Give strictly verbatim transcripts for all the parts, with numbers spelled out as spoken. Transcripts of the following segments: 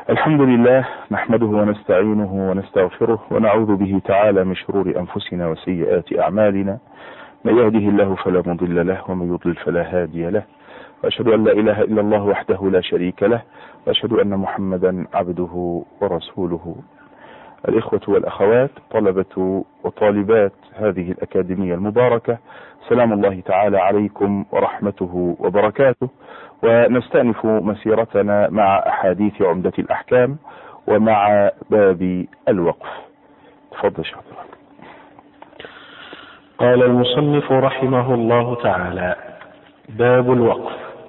الحمد لله نحمده ونستعينه ونستغفره ونعوذ به تعالى من شرور أنفسنا وسيئات أعمالنا. من يهده الله فلا مضل له ومن يضلل فلا هادي له، وأشهد أن لا إله إلا الله وحده لا شريك له، وأشهد أن محمدا عبده ورسوله. الإخوة والأخوات، طلبة وطالبات هذه الأكاديمية المباركة، سلام الله تعالى عليكم ورحمته وبركاته. ونستأنف مسيرتنا مع أحاديث عمدة الأحكام ومع باب الوقف. تفضل شيخ. قال المصنف رحمه الله تعالى: باب الوقف.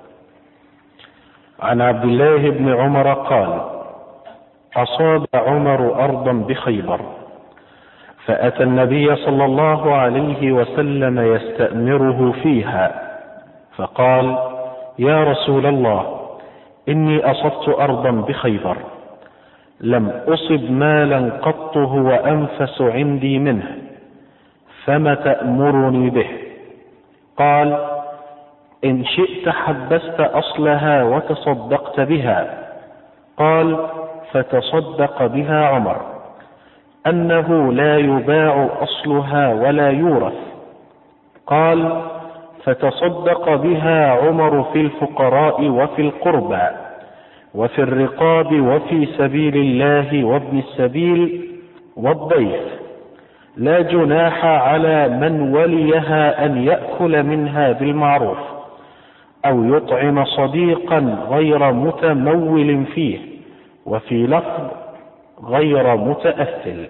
عن عبد الله بن عمر قال: أصاب عمر أرضا بخيبر، فأتى النبي صلى الله عليه وسلم يستأمره فيها، فقال: يا رسول الله، إني أصبت أرضا بخيبر، لم أصب مالا قط هو أنفس عندي منه، فما تأمرني به؟ قال: إن شئت حبست أصلها وتصدقت بها. قال: فتصدق بها عمر، أنه لا يباع أصلها ولا يورث. قال: فتصدق بها عمر في الفقراء وفي القربى وفي الرقاب وفي سبيل الله وابن السبيل والضيف، لا جناح على من وليها أن يأكل منها بالمعروف أو يطعم صديقا غير متمول فيه، وفي لفظ غير متأثل.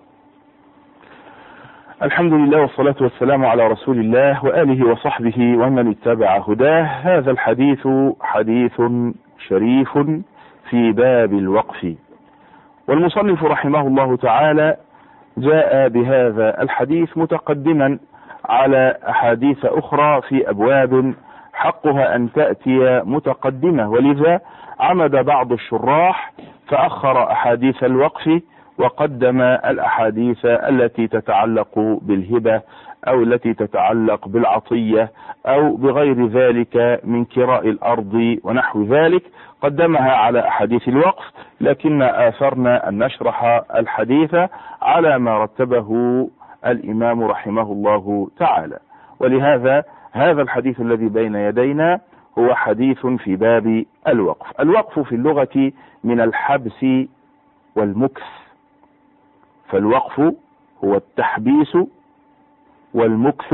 الحمد لله والصلاة والسلام على رسول الله وآله وصحبه ومن اتبع هداه. هذا الحديث حديث شريف في باب الوقف، والمصنف رحمه الله تعالى جاء بهذا الحديث متقدما على أحاديث أخرى في أبواب حقها أن تأتي متقدمة، ولذا عمد بعض الشراح فأخر أحاديث الوقف وقدم الأحاديث التي تتعلق بالهبة أو التي تتعلق بالعطية أو بغير ذلك من كراء الأرض ونحو ذلك، قدمها على أحاديث الوقف، لكن آثرنا أن نشرح الحديث على ما رتبه الإمام رحمه الله تعالى. ولهذا هذا الحديث الذي بين يدينا هو حديث في باب الوقف. الوقف في اللغة من الحبس والمكث، فالوقف هو التحبيس والمكث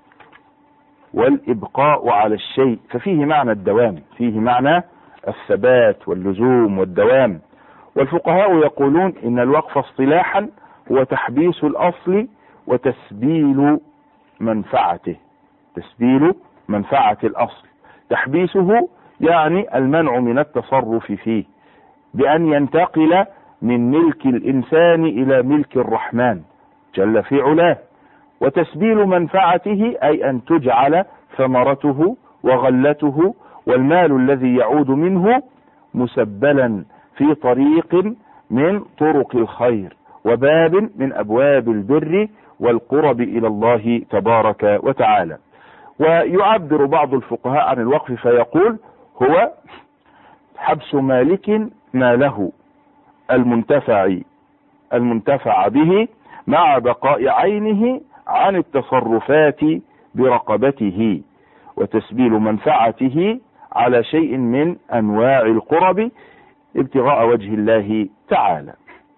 والإبقاء على الشيء، ففيه معنى الدوام، فيه معنى الثبات واللزوم والدوام. والفقهاء يقولون إن الوقف اصطلاحا هو تحبيس الأصل وتسبيل منفعته، تسبيل منفعة الأصل. تحبيسه يعني المنع من التصرف فيه بأن ينتقل من ملك الإنسان إلى ملك الرحمن جل في علاه. وتسبيل منفعته أي أن تجعل ثمرته وغلته والمال الذي يعود منه مسبلا في طريق من طرق الخير وباب من أبواب البر والقرب إلى الله تبارك وتعالى. ويعبر بعض الفقهاء عن الوقف فيقول: هو حبس مالك ماله المنتفع المنتفع به مع بقاء عينه عن التصرفات برقبته، وتسبيل منفعته على شيء من أنواع القرب ابتغاء وجه الله تعالى.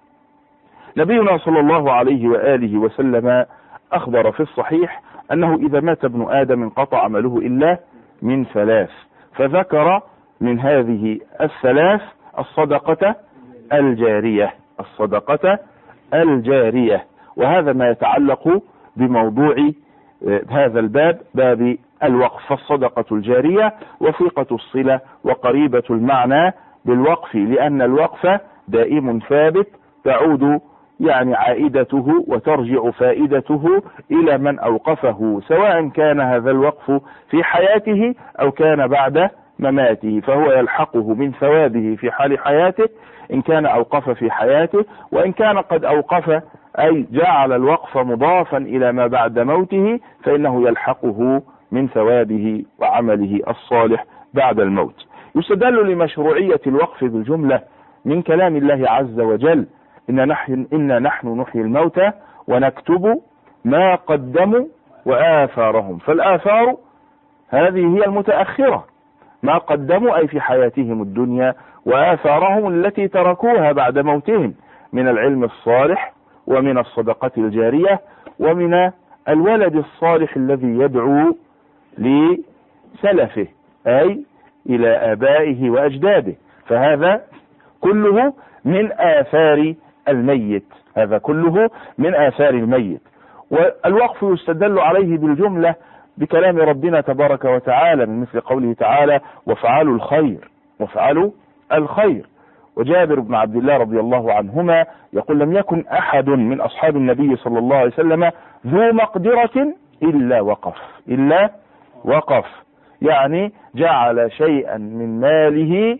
نبينا صلى الله عليه وآله وسلم أخبر في الصحيح أنه إذا مات ابن آدم انقطع عمله إلا من ثلاث، فذكر من هذه الثلاث الصدقة الجارية، الصدقة الجارية. وهذا ما يتعلق بموضوع هذا الباب، باب الوقف. فالصدقة الجارية وثيقة الصلة وقريبة المعنى بالوقف، لأن الوقف دائم ثابت تعود يعني عائدته وترجع فائدته إلى من أوقفه، سواء كان هذا الوقف في حياته أو كان بعد مماته، فهو يلحقه من ثوابه في حال حياته إن كان أوقف في حياته، وإن كان قد أوقف أي جعل الوقف مضافا إلى ما بعد موته فإنه يلحقه من ثوابه وعمله الصالح بعد الموت. يستدل لمشروعية الوقف بالجملة من كلام الله عز وجل: إن نحن, إنا نحن نحيي الموتى ونكتب ما قدموا وآثارهم. فالآثار هذه هي المتأخرة، ما قدموا أي في حياتهم الدنيا، وآثارهم التي تركوها بعد موتهم من العلم الصالح ومن الصدقة الجارية ومن الولد الصالح الذي يدعو لسلفه أي إلى آبائه وأجداده. فهذا كله من آثار الميت، هذا كله من آثار الميت. والوقف يستدل عليه بالجملة بكلام ربنا تبارك وتعالى من مثل قوله تعالى: وافعلوا الخير، وافعلوا الخير. وجابر بن عبد الله رضي الله عنهما يقول: لم يكن أحد من أصحاب النبي صلى الله عليه وسلم ذو مقدرة إلا وقف، إلا وقف، يعني جعل شيئا من ماله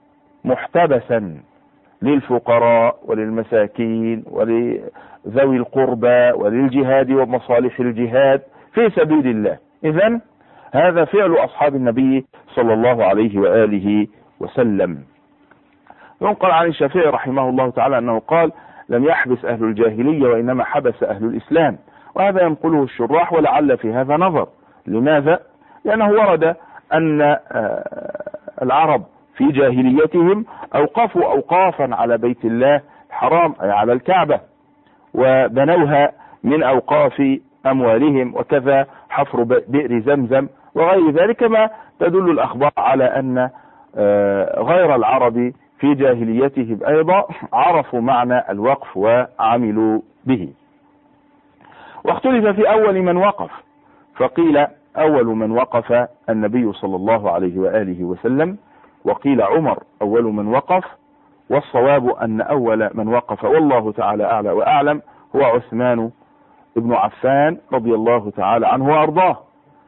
محتبسا للفقراء وللمساكين ولذوي القربى وللجهاد ومصالح الجهاد في سبيل الله. إذن هذا فعل أصحاب النبي صلى الله عليه وآله وسلم. ينقل عن الشافعي رحمه الله تعالى أنه قال: لم يحبس أهل الجاهلية وإنما حبس أهل الإسلام. وهذا ينقله الشراح، ولعل في هذا نظر. لماذا؟ لأنه ورد أن العرب في جاهليتهم أوقفوا أوقافا على بيت الله الحرام أي على الكعبة، وبنوها من أوقاف أموالهم، وكذا حفر بئر زمزم وغير ذلك، ما تدل الأخبار على أن غير العرب في جاهليتهم أيضا عرفوا معنى الوقف وعملوا به. واختلف في أول من وقف، فقيل أول من وقف النبي صلى الله عليه وآله وسلم، وقيل عمر أول من وقف، والصواب أن أول من وقف والله تعالى أعلى وأعلم هو عثمان ابن عفان رضي الله تعالى عنه وأرضاه،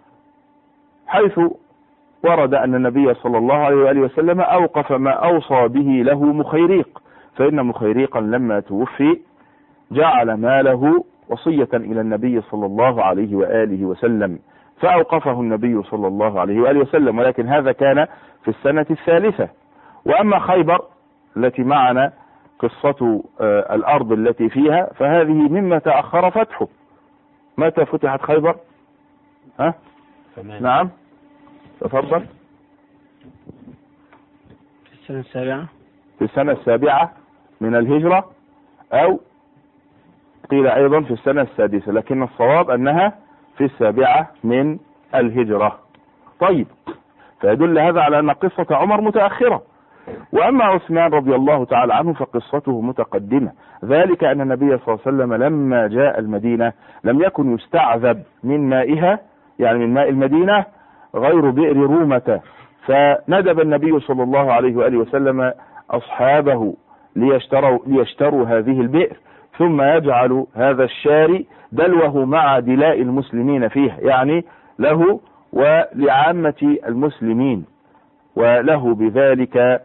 حيث ورد أن النبي صلى الله عليه وآله وسلم أوقف ما أوصى به له مخيريق، فإن مخيريقا لما توفي جعل ماله وصية إلى النبي صلى الله عليه وآله وسلم، فأوقفه النبي صلى الله عليه وآله وسلم، ولكن هذا كان في السنة الثالثة. وأما خيبر التي معنا قصة الأرض التي فيها فهذه مما تأخر فتحه. متى فتحت خيبر؟ ها؟ نعم تفضل. في السنة السابعة في السنة السابعة من الهجرة، أو قيل أيضا في السنة السادسة، لكن الصواب أنها في السابعة من الهجرة. طيب، فيدل هذا على أن قصة عمر متأخرة. وأما عثمان رضي الله تعالى عنه فقصته متقدمة، ذلك أن النبي صلى الله عليه وسلم لما جاء المدينة لم يكن يستعذب من مائها، يعني من ماء المدينة، غير بئر رومة، فندب النبي صلى الله عليه وآله وسلم أصحابه ليشتروا, ليشتروا هذه البئر، ثم يجعل هذا الشاري دلوه مع دلاء المسلمين فيها، يعني له ولعامة المسلمين، وله بذلك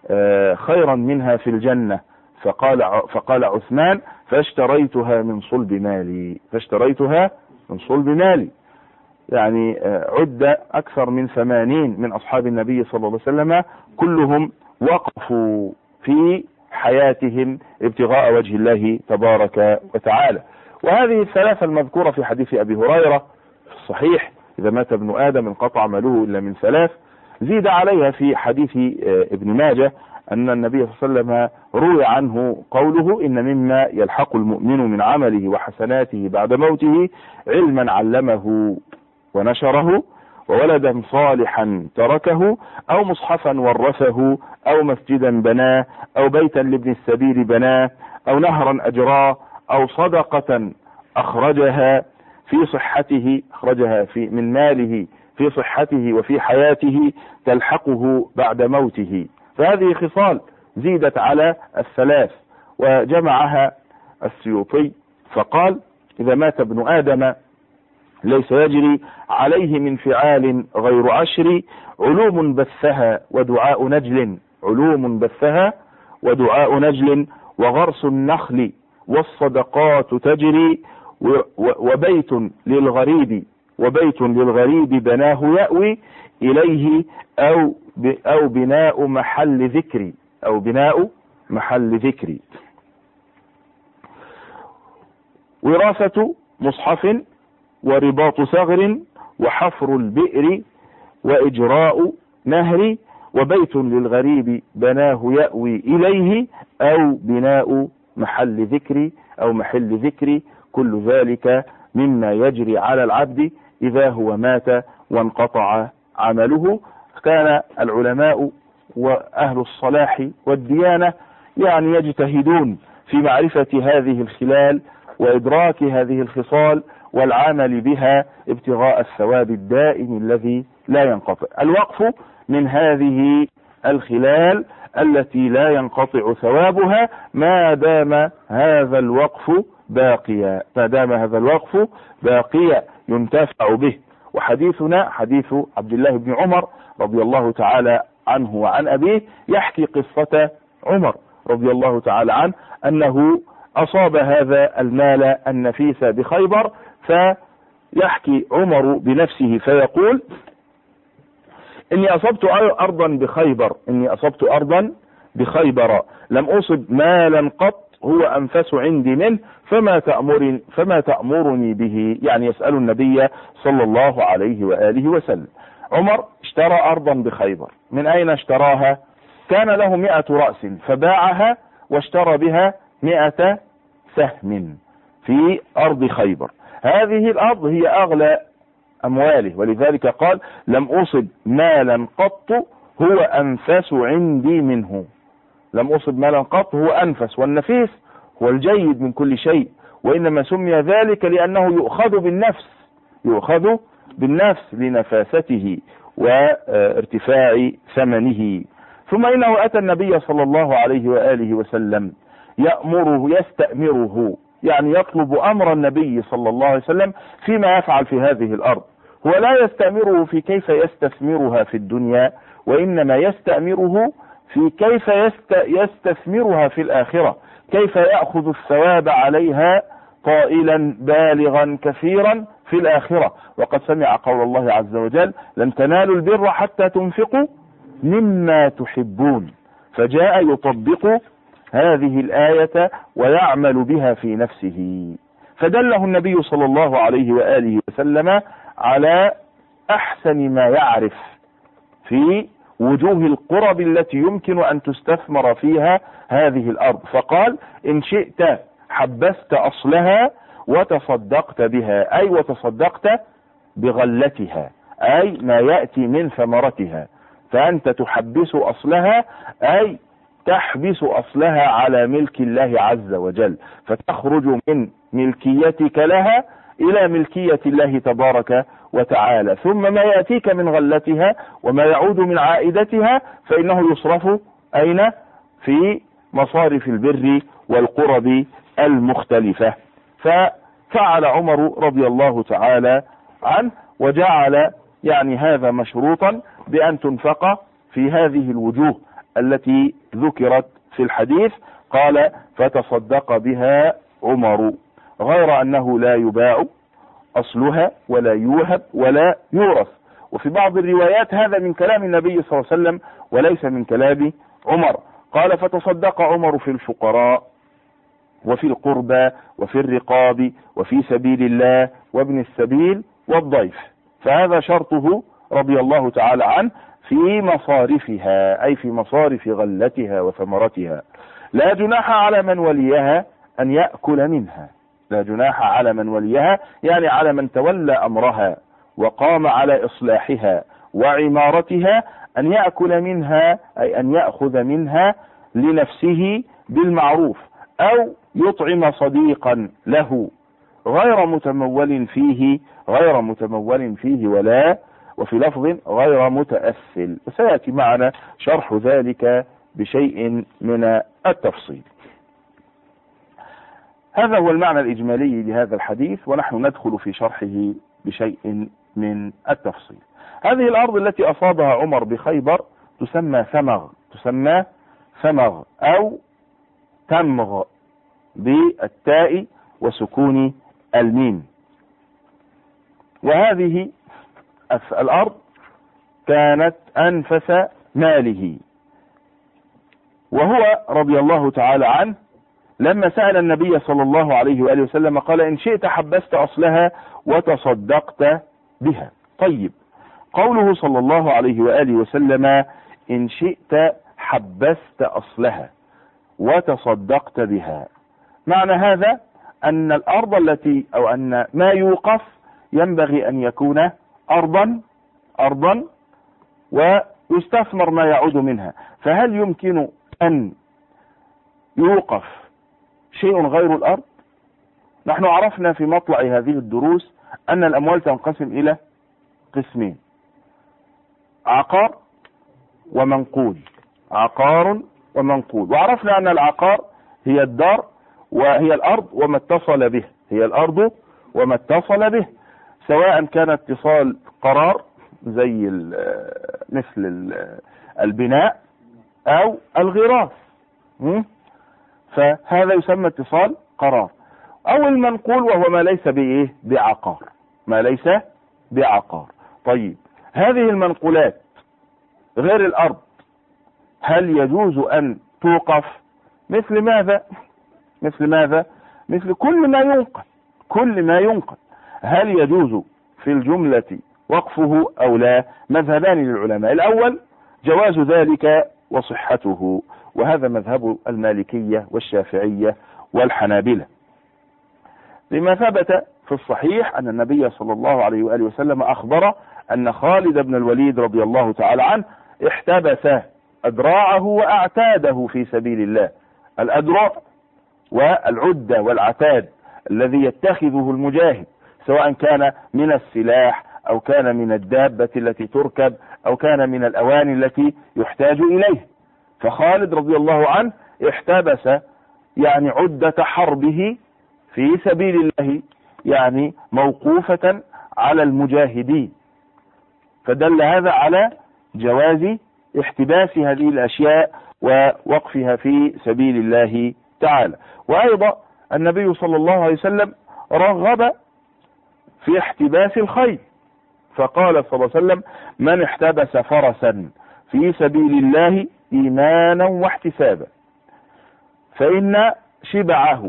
خيرا منها في الجنة. فقال, فقال عثمان: فاشتريتها من صلب مالي، فاشتريتها من صلب مالي، يعني عد أكثر من ثمانين من أصحاب النبي صلى الله عليه وسلم كلهم وقفوا في حياتهم ابتغاء وجه الله تبارك وتعالى. وهذه الثلاثة المذكورة في حديث أبي هريرة في الصحيح: إذا مات ابن آدم انقطع عمله إلا من ثلاث. زيد عليها في حديث ابن ماجه أن النبي صلى الله عليه وسلم روي عنه قوله: إن مما يلحق المؤمن من عمله وحسناته بعد موته علما علمه ونشره، وولدا صالحا تركه، أو مصحفا ورثه، أو مسجدا بناه، أو بيتا لابن السبيل بناه، أو نهرا أجراه، أو صدقة أخرجها في صحته، أخرجها في من ماله في صحته وفي حياته تلحقه بعد موته. فهذه خصال زيدت على الثلاث، وجمعها السيوطي فقال: إذا مات ابن آدم ليس يجري عليه من فعال غير عشر، علوم بثها ودعاء نجل، علوم بثها ودعاء نجل، وغرس النخل والصدقات تجري، وبيت للغريب وبيت للغريب بناه يأوي إليه، أو أو بناء محل ذكري أو بناء محل ذكري. وراثة مصحف ورباط ثغر وحفر البئر وإجراء نهر وبيت للغريب بناه يأوي إليه أو بناء محل ذكر أو محل ذكر، كل ذلك مما يجري على العبد إذا هو مات وانقطع عمله. كان العلماء وأهل الصلاح والديانة يعني يجتهدون في معرفة هذه الخلال وإدراك هذه الخصال والعمل بها ابتغاء الثواب الدائم الذي لا ينقطع. الوقف من هذه الخلال التي لا ينقطع ثوابها ما دام هذا الوقف باقيا، ما دام هذا الوقف باقيا ينتفع به. وحديثنا حديث عبد الله بن عمر رضي الله تعالى عنه وعن أبيه يحكي قصة عمر رضي الله تعالى عنه أنه أصاب هذا المال النفيس بخيبر، فيحكي عمر بنفسه فيقول: إني أصبت أرضا بخيبر إني أصبت أرضا بخيبر لم أصب مالا قط هو أنفس عندي منه فما تأمرني فما تأمرني به. يعني يسأل النبي صلى الله عليه وآله وسلم. عمر اشترى أرضا بخيبر. من أين اشتراها؟ كان له مئة رأس فباعها واشترى بها مئة سهم في أرض خيبر. هذه الأرض هي أغلى أمواله، ولذلك قال: لم أصب مالا قط هو أنفس عندي منه. لم أصب مالا قط هو أنفس، والنفيس هو الجيد من كل شيء، وإنما سمي ذلك لأنه يؤخذ بالنفس يؤخذ بالنفس لنفاسته وارتفاع ثمنه. ثم إنه أتى النبي صلى الله عليه وآله وسلم يأمره يستأمره، يعني يطلب أمر النبي صلى الله عليه وسلم فيما يفعل في هذه الأرض. هو لا يستأمره في كيف يستثمرها في الدنيا، وإنما يستأمره في كيف يستثمرها في الآخرة، كيف يأخذ الثواب عليها طائلا بالغا كثيرا في الآخرة. وقد سمع قول الله عز وجل: لن تنالوا البر حتى تنفقوا مما تحبون، فجاء يطبق هذه الآية ويعمل بها في نفسه، فدله النبي صلى الله عليه وآله وسلم على أحسن ما يعرف في وجوه القرب التي يمكن أن تستثمر فيها هذه الأرض، فقال: إن شئت حبست أصلها وتصدقت بها، أي وتصدقت بغلتها، أي ما يأتي من ثمرتها. فأنت تحبس أصلها أي تحبس أصلها على ملك الله عز وجل، فتخرج من ملكيتك لها إلى ملكية الله تبارك وتعالى. ثم ما يأتيك من غلتها وما يعود من عائدتها فإنه يصرف أين؟ في مصارف البر والقرب المختلفة. ففعل عمر رضي الله تعالى عنه وجعل يعني هذا مشروطا بأن تنفق في هذه الوجوه التي ذكرت في الحديث. قال: فتصدق بها عمر، غير أنه لا يباع أصلها ولا يوهب ولا يورث. وفي بعض الروايات هذا من كلام النبي صلى الله عليه وسلم وليس من كلام عمر. قال: فتصدق عمر في الفقراء وفي القربى وفي الرقاب وفي سبيل الله وابن السبيل والضيف. فهذا شرطه رضي الله تعالى عنه في مصارفها، أي في مصارف غلتها وثمرتها. لا جناح على من وليها أن يأكل منها، لا جناح على من وليها يعني على من تولى أمرها وقام على إصلاحها وعمارتها أن يأكل منها، أي أن يأخذ منها لنفسه بالمعروف، أو يطعم صديقا له غير متمول فيه غير متمول فيه ولا وفي لفظ غير متأثل. وسيأتي معنا شرح ذلك بشيء من التفصيل. هذا هو المعنى الإجمالي لهذا الحديث، ونحن ندخل في شرحه بشيء من التفصيل. هذه الأرض التي أصابها عمر بخيبر تسمى ثمغ تسمى ثمغ أو تمغ بالتاء وسكون الميم. وهذه الأرض كانت أنفس ماله، وهو رضي الله تعالى عنه لما سأل النبي صلى الله عليه وآله وسلم قال إن شئت حبست أصلها وتصدقت بها. طيب، قوله صلى الله عليه وآله وسلم إن شئت حبست أصلها وتصدقت بها، معنى هذا أن الأرض التي أو أن ما يوقف ينبغي أن يكون أرضا أرضا ويستثمر ما يعود منها. فهل يمكن أن يوقف شيء غير الأرض؟ نحن عرفنا في مطلع هذه الدروس أن الأموال تنقسم إلى قسمين: عقار ومنقول. عقار ومنقول. وعرفنا أن العقار هي الدار وهي الأرض وما اتصل به، هي الأرض وما اتصل به، سواء كان اتصال قرار زي مثل البناء أو الغراس، فهذا يسمى اتصال قرار. أو المنقول وهو ما ليس بإيه بعقار، ما ليس بعقار. طيب، هذه المنقولات غير الأرض هل يجوز أن توقف؟ مثل ماذا؟ مثل ماذا؟ مثل كل ما ينقل، كل ما ينقل هل يجوز في الجملة وقفه أو لا؟ مذهبان للعلماء: الأول جواز ذلك وصحته، وهذا مذهب المالكية والشافعية والحنابلة، لما ثبت في الصحيح أن النبي صلى الله عليه وآله وسلم أخبر أن خالد بن الوليد رضي الله تعالى عنه احتبس أدراعه وأعتاده في سبيل الله. الأدراع والعدة والعتاد الذي يتخذه المجاهد، سواء كان من السلاح أو كان من الدابة التي تركب أو كان من الأواني التي يحتاج إليه. فخالد رضي الله عنه احتبس يعني عدة حربه في سبيل الله، يعني موقوفة على المجاهدين، فدل هذا على جواز احتباس هذه الأشياء ووقفها في سبيل الله تعالى. وأيضا النبي صلى الله عليه وسلم رغب في احتباس الخيل، فقال صلى الله عليه وسلم: من احتبس فرسا في سبيل الله إيمانا واحتسابا فإن شبعه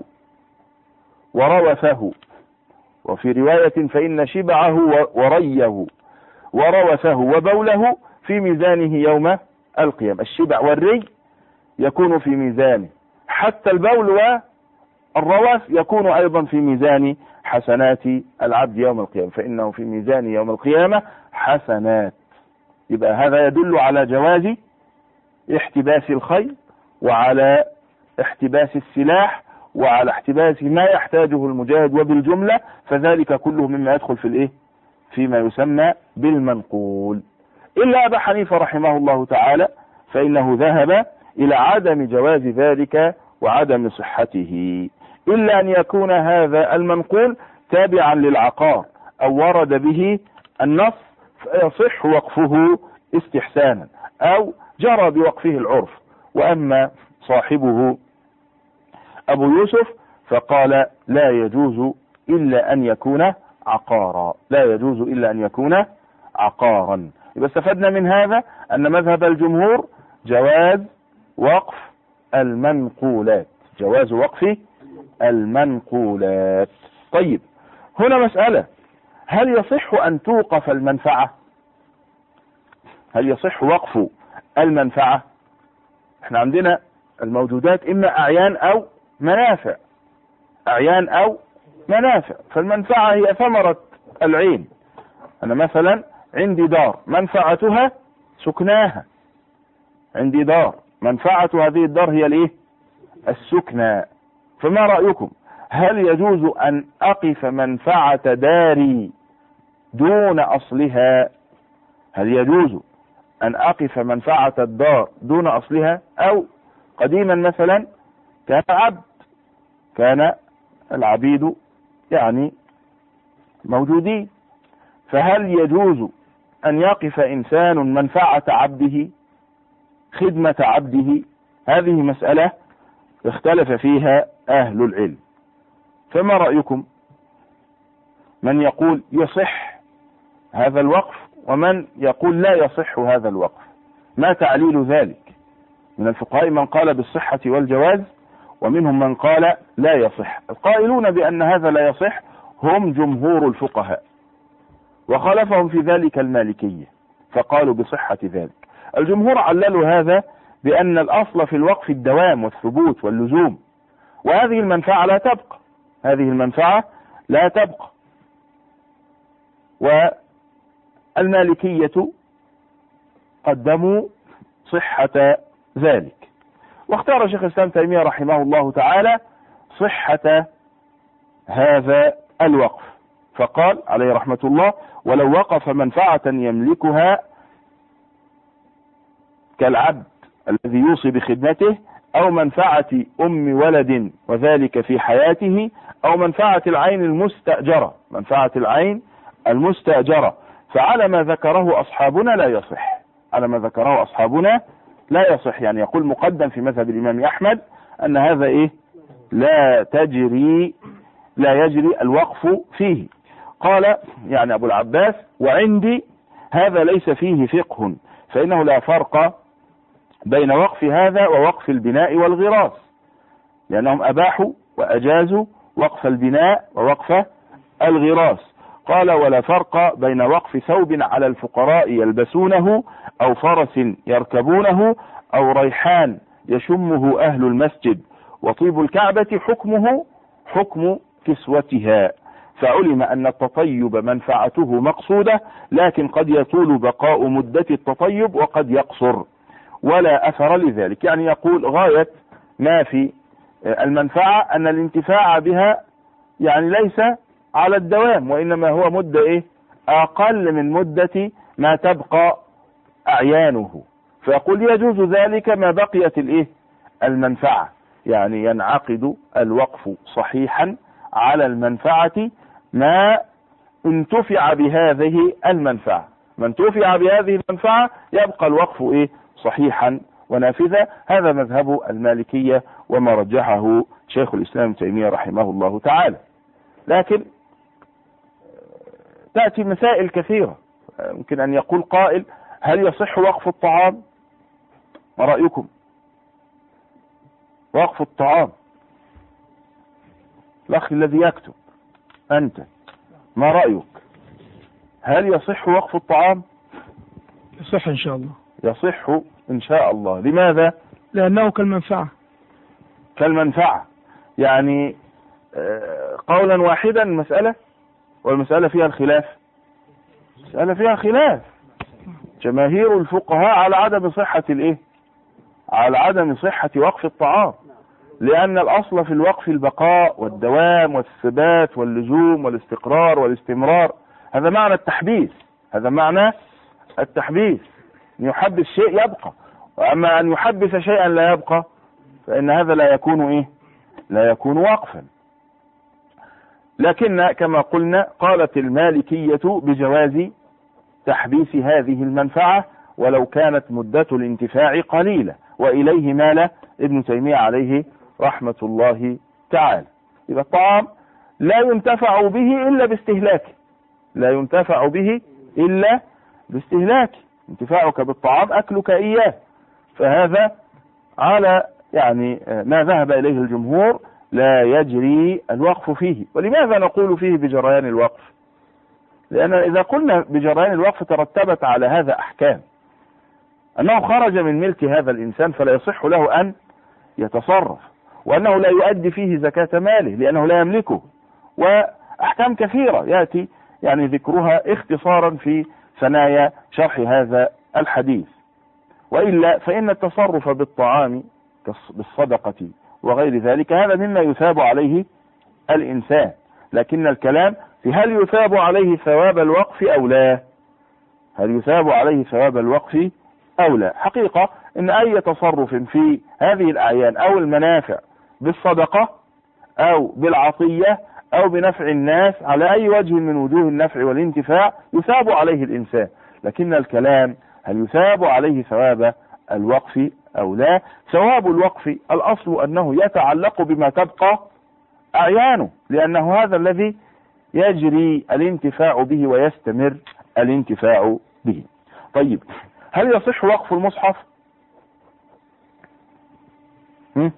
وروثه، وفي رواية فإن شبعه وريه وروثه وبوله في ميزانه يوم القيامة. الشبع والري يكون في ميزانه، حتى البول والروث يكون أيضا في ميزان حسنات العبد يوم القيامة، فإنه في ميزان يوم القيامة حسنات. يبقى هذا يدل على جواز احتباس الخيل وعلى احتباس السلاح وعلى احتباس ما يحتاجه المجاهد، وبالجملة فذلك كله مما يدخل في الايه فيما يسمى بالمنقول. إلا أبا حنيفة رحمه الله تعالى فإنه ذهب إلى عدم جواز ذلك وعدم صحته، إلا أن يكون هذا المنقول تابعا للعقار أو ورد به النص فيصح وقفه استحسانا أو جرى بوقفه العرف. وأما صاحبه أبو يوسف فقال لا يجوز إلا أن يكون عقارا، لا يجوز إلا أن يكون عقارا. يبقى استفدنا من هذا أن مذهب الجمهور جواز وقف المنقولات، جواز وقف المنقولات. طيب، هنا مسألة: هل يصح أن توقف المنفعة؟ هل يصح وقف المنفعة؟ احنا عندنا الموجودات إما أعيان أو منافع، أعيان أو منافع. فالمنفعة هي ثمرة العين. أنا مثلا عندي دار منفعتها سكناها، عندي دار منفعة هذه الدار هي الايه السكنى. فما رأيكم؟ هل يجوز أن أقف منفعة داري دون أصلها؟ هل يجوز أن أقف منفعة الدار دون أصلها؟ أو قديما مثلا كان عبد، كان العبيد يعني موجودين، فهل يجوز أن يقف إنسان منفعة عبده، خدمة عبده؟ هذه مسألة اختلف فيها أهل العلم. فما رأيكم؟ من يقول يصح هذا الوقف ومن يقول لا يصح هذا الوقف؟ ما تعليل ذلك؟ من الفقهاء من قال بالصحة والجواز، ومنهم من قال لا يصح. القائلون بأن هذا لا يصح هم جمهور الفقهاء، وخالفهم في ذلك المالكية فقالوا بصحة ذلك. الجمهور عللوا هذا بأن الأصل في الوقف الدوام والثبوت واللزوم، وهذه المنفعة لا تبقى، هذه المنفعة لا تبقى. والمالكية قدموا صحة ذلك، واختار شيخ الإسلام تيمية رحمه الله تعالى صحة هذا الوقف، فقال عليه رحمة الله: ولو وقف منفعة يملكها كالعبد الذي يوصي بخدمته، أو منفعة أم ولد وذلك في حياته، أو منفعة العين المستأجرة، منفعة العين المستأجرة، فعلى ما ذكره أصحابنا لا يصح، على ما ذكره أصحابنا لا يصح. يعني يقول مقدم في مذهب الإمام أحمد أن هذا إيه؟ لا تجري لا يجري الوقف فيه. قال يعني أبو العباس: وعندي هذا ليس فيه فقه، فإنه لا فرق بين وقف هذا ووقف البناء والغراس، لأنهم أباحوا وأجازوا وقف البناء ووقف الغراس. قال: ولا فرق بين وقف ثوب على الفقراء يلبسونه، أو فرس يركبونه، أو ريحان يشمه أهل المسجد، وطيب الكعبة حكمه حكم كسوتها. فعلم أن التطيب منفعته مقصودة، لكن قد يطول بقاء مدة التطيب وقد يقصر، ولا أثر لذلك. يعني يقول غاية ما في المنفعة أن الانتفاع بها يعني ليس على الدوام، وإنما هو مدة إيه؟ أقل من مدة ما تبقى أعيانه. فيقول يجوز ذلك ما بقيت الإيه؟ المنفعة. يعني ينعقد الوقف صحيحا على المنفعة ما انتفع بهذه المنفعة، من انتفع بهذه المنفعة يبقى الوقف إيه؟ صحيحا ونافذا. هذا مذهب المالكية وما رجحه شيخ الإسلام تيمية رحمه الله تعالى. لكن تأتي مسائل كثيرة. ممكن أن يقول قائل: هل يصح وقف الطعام؟ ما رأيكم؟ وقف الطعام، الأخ الذي يكتب أنت، ما رأيك؟ هل يصح وقف الطعام؟ يصح إن شاء الله. يصح إن شاء الله. لماذا؟ لأنه كالمنفعة. كالمنفعة، يعني قولا واحدا المسألة، والمسألة فيها الخلاف، مسألة فيها خلاف. جماهير الفقهاء على عدم صحة الايه؟ على عدم صحة وقف الطعام، لأن الأصل في الوقف البقاء والدوام والثبات واللزوم والاستقرار والاستمرار. هذا معنى التحبيس، هذا معنى التحبيس، أن يحبس شيء يبقى. وأما أن يحبس شيئا لا يبقى فإن هذا لا يكون إيه؟ لا يكون وقفا. لكن كما قلنا قالت المالكية بجواز تحبيس هذه المنفعة ولو كانت مدة الانتفاع قليلة، وإليه مال ابن تيمية عليه رحمة الله تعالى. إذا الطعام لا ينتفع به إلا باستهلاكه، لا ينتفع به إلا باستهلاكه، انتفاعك بالطعام أكلك إياه، فهذا على يعني ما ذهب إليه الجمهور لا يجري الوقف فيه. ولماذا نقول فيه بجريان الوقف؟ لأن إذا قلنا بجريان الوقف ترتبت على هذا أحكام، أنه خرج من ملك هذا الإنسان فلا يصح له أن يتصرف، وأنه لا يؤدي فيه زكاة ماله لأنه لا يملكه، وأحكام كثيرة يأتي يعني ذكرها اختصارا في ثنايا شرح هذا الحديث. وإلا فإن التصرف بالطعام بالصدقة وغير ذلك هذا مما يثاب عليه الإنسان، لكن الكلام في هل يثاب عليه ثواب الوقف أو لا، هل يثاب عليه ثواب الوقف أو لا. حقيقة إن أي تصرف في هذه الأعيان أو المنافع بالصدقة أو بالعطية أو بنفع الناس على أي وجه من وجوه النفع والانتفاع يثاب عليه الإنسان، لكن الكلام هل يثاب عليه ثواب الوقف أو لا. ثواب الوقف الأصل أنه يتعلق بما تبقى أعيانه، لأنه هذا الذي يجري الانتفاع به ويستمر الانتفاع به. طيب، هل يصح وقف المصحف؟ هم؟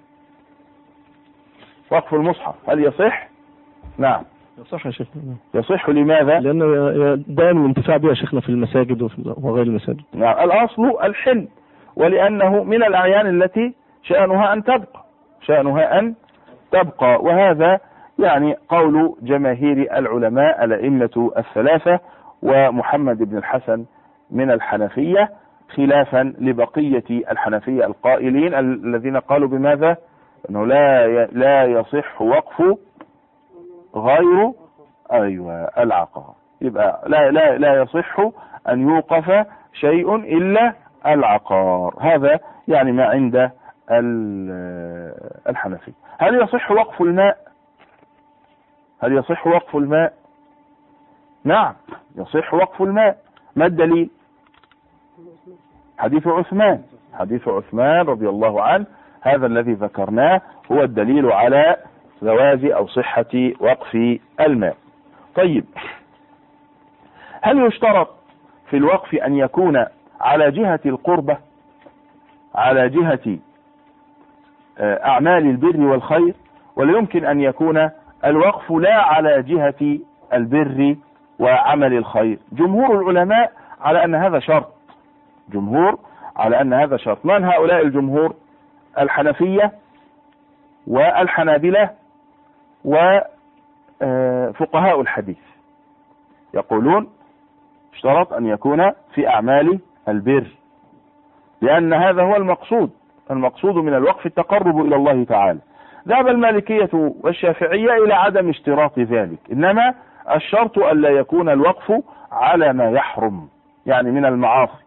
وقف المصحف هل يصح؟ نعم صح يا شيخنا. يصح. لماذا؟ لأنه دائما الانتفاع بها شيخنا في المساجد وغير المساجد. نعم الأصل الحل، ولأنه من الأعيان التي شأنها أن تبقى شأنها أن تبقى وهذا يعني قول جماهير العلماء الأئمة الثلاثة ومحمد بن الحسن من الحنفية، خلافا لبقية الحنفية القائلين الذين قالوا بماذا؟ أنه لا لا يصح وقف غير أيوة العقار. يبقى لا لا لا يصح أن يوقف شيء إلا العقار. هذا يعني ما عند الحنفية. هل يصح وقف الماء؟ هل يصح وقف الماء؟ نعم يصح وقف الماء. ما الدليل؟ حديث عثمان حديث عثمان رضي الله عنه، هذا الذي ذكرناه هو الدليل على جواز أو صحة وقف الماء. طيب، هل يشترط في الوقف أن يكون على جهة القربة، على جهة أعمال البر والخير، ولا يمكن أن يكون الوقف لا على جهة البر وعمل الخير؟ جمهور العلماء على أن هذا شرط جمهور على أن هذا شرط. من هؤلاء الجمهور؟ الحنفية والحنابلة وفقهاء الحديث يقولون اشترط أن يكون في أعمال البر، لأن هذا هو المقصود المقصود من الوقف التقرب إلى الله تعالى. ذهب المالكية والشافعية إلى عدم اشتراط ذلك، إنما الشرط ألا يكون الوقف على ما يحرم يعني من المعاصي.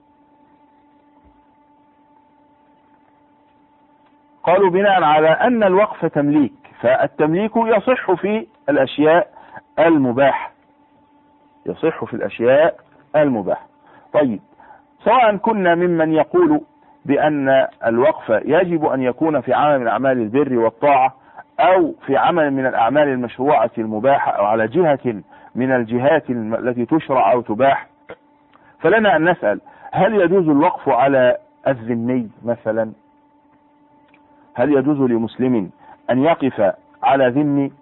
قالوا بناء على أن الوقف تمليك، فالتمليك يصح في الأشياء المباحة يصح في الأشياء المباحة. طيب، سواء كنا ممن يقول بأن الوقف يجب أن يكون في عمل من أعمال البر والطاعة، أو في عمل من الأعمال المشروعة المباحة، أو على جهة من الجهات التي تشرع أو تباح، فلنا أن نسأل: هل يجوز الوقف على الذمي مثلا؟ هل يجوز لمسلم أن يقف على ذمي؟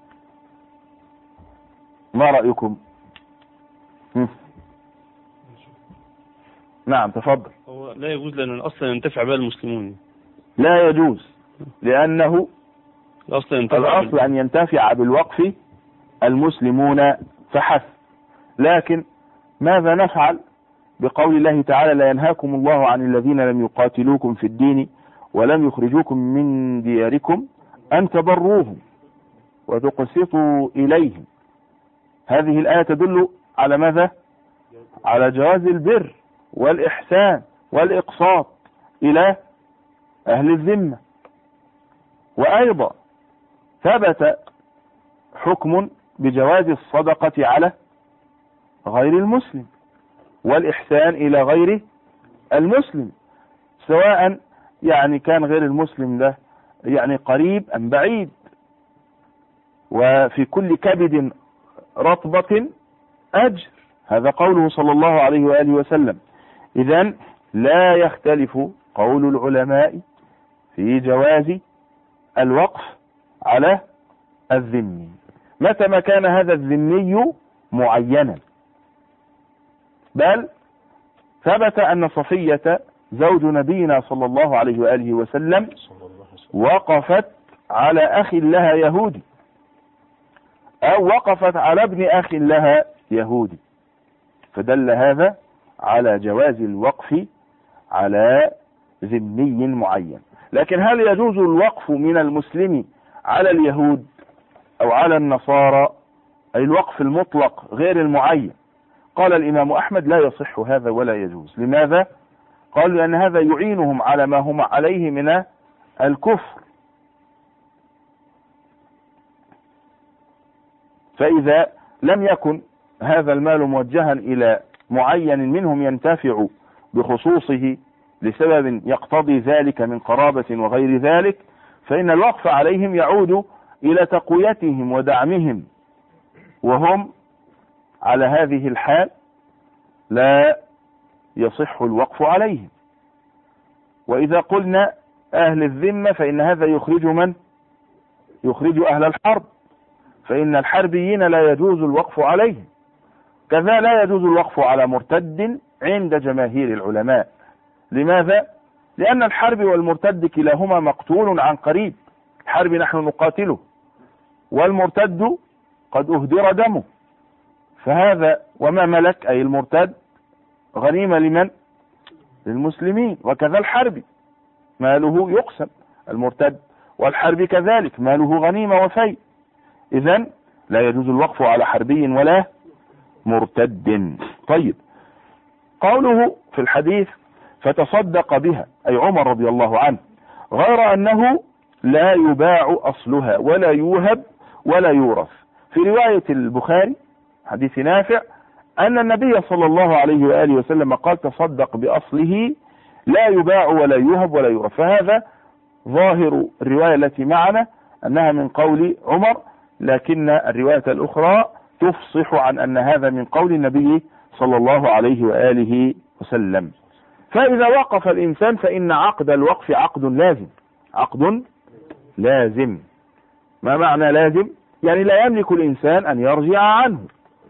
ما رأيكم؟ نعم تفضل. هو لا يجوز لأن الأصل ينتفع بها المسلمون. لا يجوز لأنه الأصل, ينتفع الأصل أن ينتفع بالوقف المسلمون فحسب. لكن ماذا نفعل بقول الله تعالى: لا ينهاكم الله عن الذين لم يقاتلوكم في الدين ولم يخرجوكم من دياركم أن تبروهم وتقسطوا إليهم. هذه الآية تدل على ماذا؟ على جواز البر والإحسان والإقساط إلى أهل الذمة. وأيضا ثبت حكم بجواز الصدقة على غير المسلم والإحسان إلى غير المسلم، سواء يعني كان غير المسلم ده يعني قريب أم بعيد. وفي كل كبد رطبة أجر، هذا قوله صلى الله عليه وآله وسلم. إذن لا يختلف قول العلماء في جواز الوقف على الذمي متى ما كان هذا الذمي معينا. بل ثبت أن صفية زوج نبينا صلى الله عليه وآله وسلم وقفت على أخ لها يهودي، أو وقفت على ابن أخ لها يهودي، فدل هذا على جواز الوقف على ذمي معين. لكن هل يجوز الوقف من المسلم على اليهود أو على النصارى، أي الوقف المطلق غير المعين؟ قال الإمام أحمد: لا يصح هذا ولا يجوز. لماذا؟ قالوا لأن هذا يعينهم على ما هم عليه من الكفر. فإذا لم يكن هذا المال موجها إلى معين منهم ينتفع بخصوصه لسبب يقتضي ذلك من قرابة وغير ذلك، فإن الوقف عليهم يعود إلى تقويتهم ودعمهم، وهم على هذه الحال لا يصح الوقف عليهم. وإذا قلنا أهل الذمة فإن هذا يخرج من؟ يخرج أهل الحرب، فإن الحربيين لا يجوز الوقف عليهم. كذا لا يجوز الوقف على مرتد عند جماهير العلماء. لماذا؟ لأن الحرب والمرتد كلاهما مقتول عن قريب. الحرب نحن نقاتله، والمرتد قد أهدر دمه، فهذا وما ملك أي المرتد غنيمة لمن؟ للمسلمين. وكذا الحرب ماله يقسم المرتد، والحرب كذلك ماله غنيمة وفيء. إذن لا يجوز الوقف على حربي ولا مرتد. طيب، قوله في الحديث فتصدق بها أي عمر رضي الله عنه، غير أنه لا يباع أصلها ولا يوهب ولا يورث. في رواية البخاري حديث نافع أن النبي صلى الله عليه وآله وسلم قال تصدق بأصله لا يباع ولا يوهب ولا يورث. فهذا ظاهر الرواية التي معنا أنها من قول عمر، لكن الرواية الأخرى تفصح عن أن هذا من قول النبي صلى الله عليه وآله وسلم. فإذا وقف الإنسان فإن عقد الوقف عقد لازم. عقد لازم. ما معنى لازم؟ يعني لا يملك الإنسان أن يرجع عنه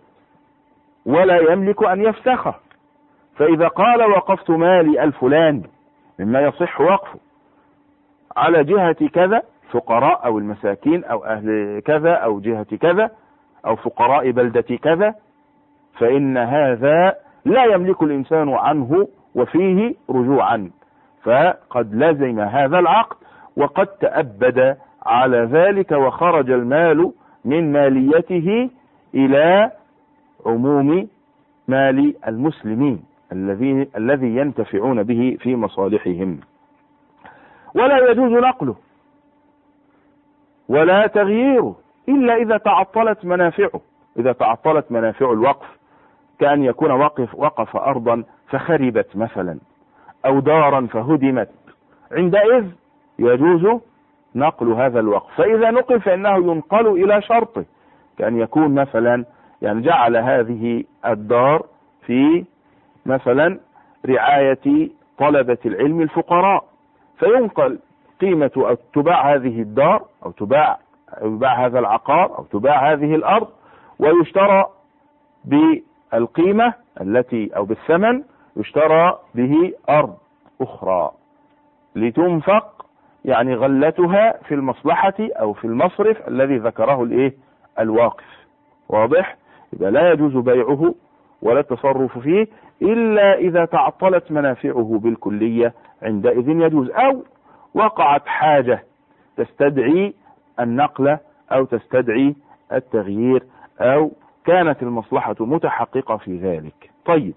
ولا يملك أن يفسخه. فإذا قال وقفت مالي الفلاني مما يصح وقفه على جهة كذا فقراء أو المساكين أو أهل كذا أو جهة كذا أو فقراء بلدة كذا، فإن هذا لا يملك الإنسان عنه وفيه رجوعا، فقد لزم هذا العقد وقد تأبد على ذلك، وخرج المال من ماليته إلى عموم مال المسلمين الذي الذي ينتفعون به في مصالحهم. ولا يجوز نقله ولا تغييره إلا إذا تعطلت منافعه. إذا تعطلت منافع الوقف، كأن يكون وقف وقف أرضا فخربت مثلا أو دارا فهدمت، عندئذ يجوز نقل هذا الوقف. فإذا نقل فإنه ينقل إلى شرطه، كأن يكون مثلا يعني جعل هذه الدار في مثلا رعاية طلبة العلم الفقراء، فينقل قيمة أو تباع هذه الدار أو تباع أو يباع هذا العقار أو تباع هذه الأرض، ويشترى بالقيمة التي أو بالثمن يشترى به أرض أخرى لتنفق يعني غلتها في المصلحة أو في المصرف الذي ذكره الإيه الواقف. واضح؟ إذا لا يجوز بيعه ولا التصرف فيه إلا إذا تعطلت منافعه بالكلية، عندئذ يجوز. أو وقعت حاجة تستدعي النقل أو تستدعي التغيير، أو كانت المصلحة متحققة في ذلك. طيب،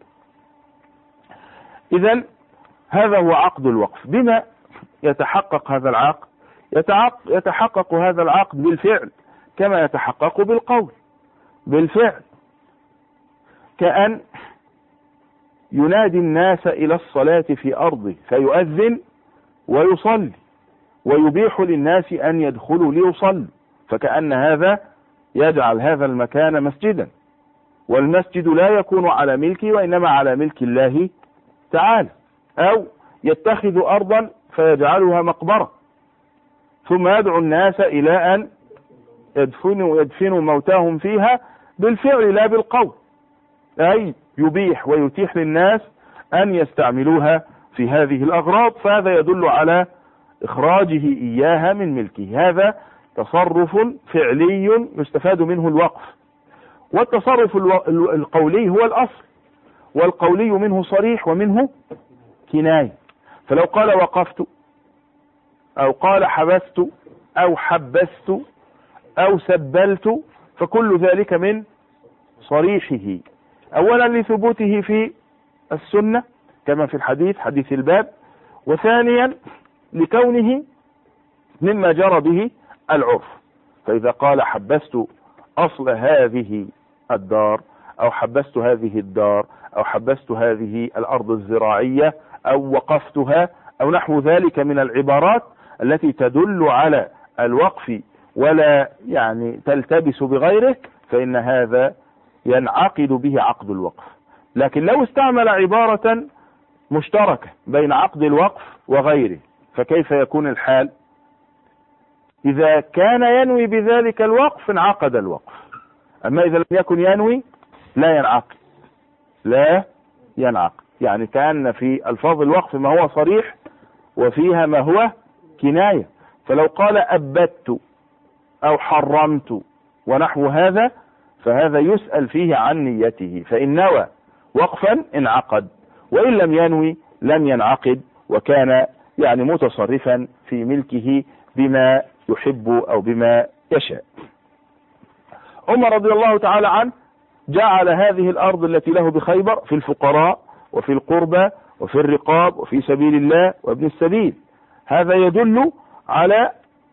إذن هذا هو عقد الوقف. بما يتحقق هذا العقد؟ يتحقق هذا العقد بالفعل كما يتحقق بالقول. بالفعل كأن ينادي الناس إلى الصلاة في أرضه فيؤذن ويصلي ويبيح للناس أن يدخلوا ليصلوا، فكأن هذا يجعل هذا المكان مسجدا، والمسجد لا يكون على ملكه وإنما على ملك الله تعالى. أو يتخذ أرضا فيجعلها مقبرة ثم يدعو الناس إلى أن يدفنوا, يدفنوا موتاهم فيها بالفعل لا بالقول، أي يبيح ويتيح للناس أن يستعملوها في هذه الأغراض، فهذا يدل على إخراجه إياها من ملكه. هذا تصرف فعلي يستفاد منه الوقف. والتصرف القولي هو الأصل، والقولي منه صريح ومنه كناية. فلو قال وقفت أو قال حبست أو حبست أو سبلت فكل ذلك من صريحه، أولا لثبوته في السنة كما في الحديث حديث الباب، وثانيا لكونه مما جرى به العرف. فإذا قال حبست أصل هذه الدار أو حبست هذه الدار أو حبست هذه الأرض الزراعية أو وقفتها أو نحو ذلك من العبارات التي تدل على الوقف ولا يعني تلتبس بغيره، فإن هذا ينعقد به عقد الوقف. لكن لو استعمل عبارة مشتركة بين عقد الوقف وغيره فكيف يكون الحال؟ إذا كان ينوي بذلك الوقف انعقد الوقف، أما إذا لم يكن ينوي لا ينعقد لا ينعقد. يعني كأن في ألفاظ الوقف ما هو صريح وفيها ما هو كناية. فلو قال أبدت أو حرمت ونحو هذا فهذا يسأل فيه عن نيته، فإن نوى وقفا انعقد، وإن لم ينوي لم ينعقد، وكان يعني متصرفا في ملكه بما يحب أو بما يشاء. عمر رضي الله تعالى عنه جعل هذه الأرض التي له بخيبر في الفقراء وفي القربى وفي الرقاب وفي سبيل الله وابن السبيل. هذا يدل على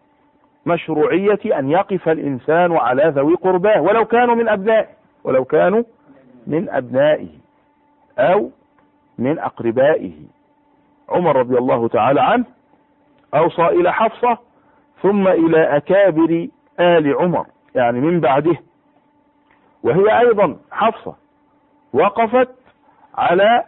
مشروعية أن يقف الإنسان على ذوي قرباه ولو كانوا من أبنائه ولو كانوا من أبنائه أو من أقربائه. عمر رضي الله تعالى عنه أوصى إلى حفصة ثم إلى أكابر آل عمر يعني من بعده، وهي أيضا حفصة وقفت على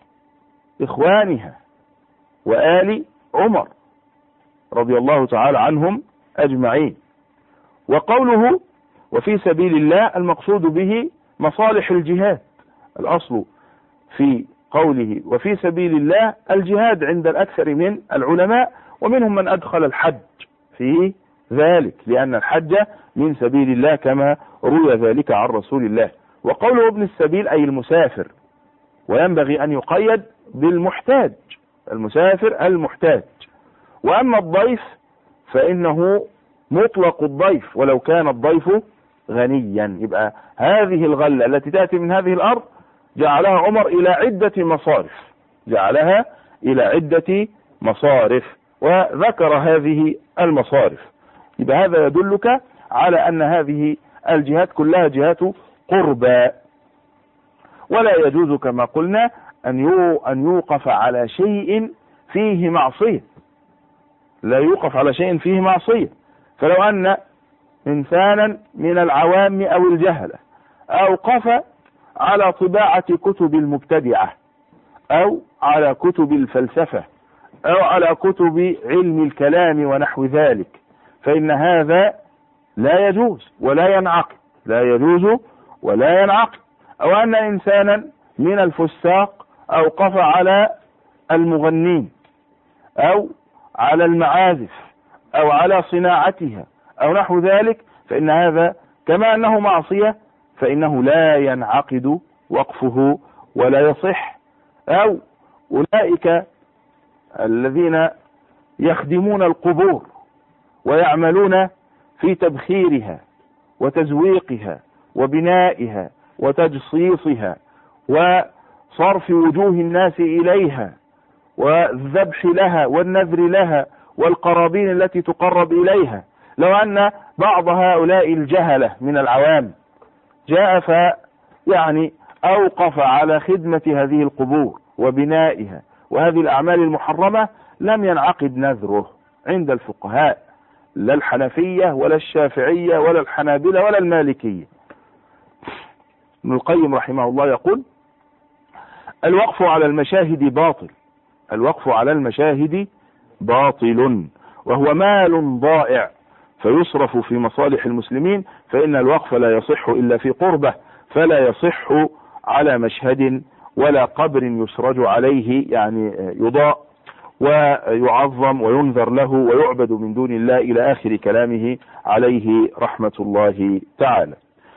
إخوانها وآل عمر رضي الله تعالى عنهم أجمعين. وقوله وفي سبيل الله المقصود به مصالح الجهاد. الأصل في قوله وفي سبيل الله الجهاد عند الأكثر من العلماء، ومنهم من أدخل الحج في ذلك لأن الحج من سبيل الله كما روي ذلك عن رسول الله. وقوله ابن السبيل أي المسافر، وينبغي أن يقيد بالمحتاج، المسافر المحتاج. وأما الضيف فإنه مطلق الضيف ولو كان الضيف غنيا. يبقى هذه الغلة التي تأتي من هذه الأرض جعلها عمر إلى عدة مصارف جعلها إلى عدة مصارف وذكر هذه المصارف. يبقى هذا يدلك على أن هذه الجهات كلها جهات قربى، ولا يجوز كما قلنا أن يوقف على شيء فيه معصية، لا يوقف على شيء فيه معصية. فلو أن إنسانا من العوام أو الجهلة أوقف على طباعة كتب المبتدعة أو على كتب الفلسفة أو على كتب علم الكلام ونحو ذلك فإن هذا لا يجوز ولا ينعقد لا يجوز ولا ينعقد. أو أن إنسانا من الفساق أوقف على المغنين أو على المعازف أو على صناعتها أو نحو ذلك فإن هذا كما أنه معصية فإنه لا ينعقد وقفه ولا يصح. أو أولئك الذين يخدمون القبور ويعملون في تبخيرها وتزويقها وبنائها وتجصيصها وصرف وجوه الناس إليها والذبح لها والنذر لها والقرابين التي تقرب إليها، لو أن بعض هؤلاء الجهلة من العوام جاء ف يعني أوقف على خدمة هذه القبور وبنائها وهذه الأعمال المحرمة لم ينعقد نذره عند الفقهاء، لا الحنفية ولا الشافعية ولا الحنابلة ولا المالكية. ابن القيم رحمه الله يقول الوقف على المشاهد باطل الوقف على المشاهد باطل وهو مال ضائع فيصرف في مصالح المسلمين، فإن الوقف لا يصح إلا في قربة، فلا يصح على مشهد ولا قبر يسرج عليه يعني يضاء ويعظم وينذر له ويعبد من دون الله إلى آخر كلامه عليه رحمة الله تعالى.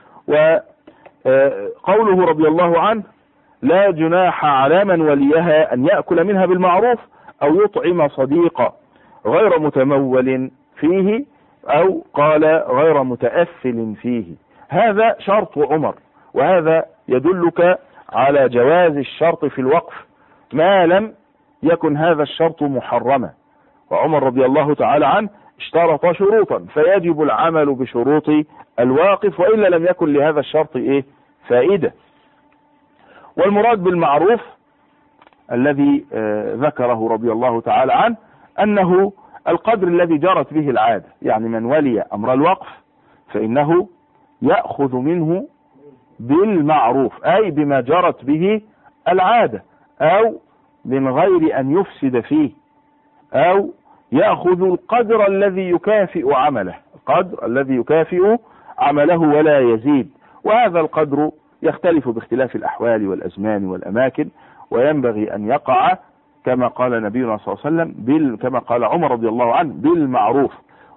وقوله رضي الله عنه لا جناح على من وليها أن يأكل منها بالمعروف أو يطعم صديقا غير متمول فيه أو قال غير متأثل فيه. هذا شرط عمر، وهذا يدلك على جواز الشرط في الوقف ما لم يكن هذا الشرط محرما. وعمر رضي الله تعالى عنه اشترط شروطا فيجب العمل بشروط الواقف وإلا لم يكن لهذا الشرط إيه فائدة. والمراد بالمعروف الذي آه ذكره رضي الله تعالى عنه أنه القدر الذي جرت به العادة، يعني من ولي أمر الوقف فإنه يأخذ منه بالمعروف أي بما جرت به العادة أو من غير أن يفسد فيه أو يأخذ القدر الذي يكافئ عمله، القدر الذي يكافئ عمله ولا يزيد. وهذا القدر يختلف باختلاف الأحوال والأزمان والأماكن، وينبغي أن يقع كما قال نبينا صلى الله عليه وسلم بال... كما قال عمر رضي الله عنه بالمعروف.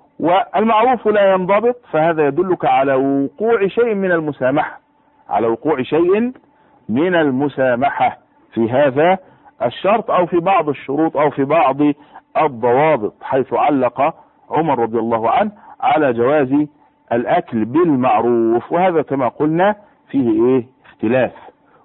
والمعروف لا ينضبط، فهذا يدلك على وقوع شيء من المسامحة، على وقوع شيء من المسامحة في هذا الشرط أو في بعض الشروط أو في بعض الضوابط، حيث علق عمر رضي الله عنه على جواز الأكل بالمعروف. وهذا كما قلنا فيه إيه اختلاف.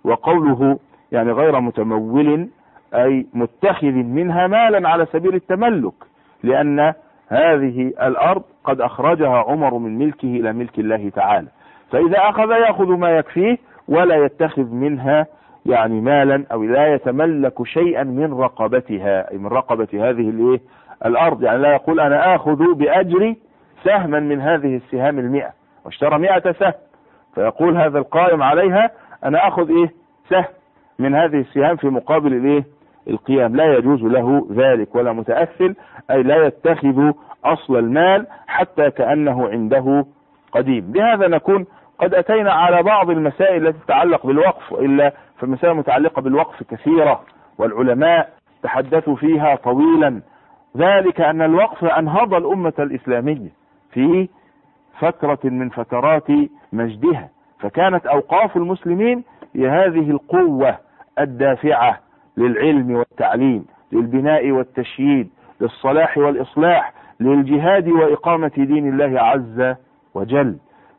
وقوله يعني غير متمول أي متخذ منها مالا على سبيل التملك، لأن هذه الأرض قد أخرجها عمر من ملكه إلى ملك الله تعالى، فإذا أخذ يأخذ ما يكفيه ولا يتخذ منها يعني مالا أو لا يتملك شيئا من رقبتها، أي من رقبة هذه الإيه الأرض. يعني لا يقول أنا آخذ بأجري سهما من هذه السهام المئة، واشترى مئة سهم، فيقول هذا القائم عليها أنا أخذ إيه سهم من هذه السهام في مقابل الإيه القيام. لا يجوز له ذلك، ولا متأثل أي لا يتخذ أصل المال حتى كأنه عنده قديم. بهذا نكون قد أتينا على بعض المسائل التي تتعلق بالوقف، وإلا فالمسائل المتعلقة بالوقف كثيرة والعلماء تحدثوا فيها طويلا. ذلك أن الوقف أنهض الأمة الإسلامية في فترة من فترات مجدها، فكانت أوقاف المسلمين هي هذه القوة الدافعة للعلم والتعليم، للبناء والتشييد، للصلاح والإصلاح، للجهاد وإقامة دين الله عز وجل.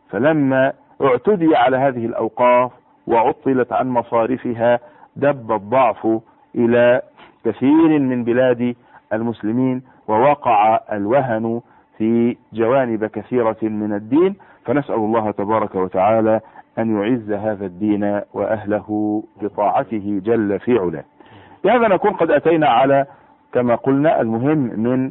فلما اعتدي على هذه الأوقاف وعطلت عن مصارفها دب الضعف إلى كثير من بلاد المسلمين، ووقع الوهن في جوانب كثيرة من الدين. فنسأل الله تبارك وتعالى أن يعز هذا الدين وأهله بطاعته جل في علاه. بهذا نكون قد أتينا على كما قلنا المهم من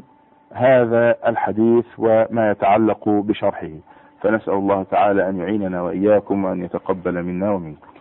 هذا الحديث وما يتعلق بشرحه، فنسأل الله تعالى أن يعيننا وإياكم وأن يتقبل منا ومنكم.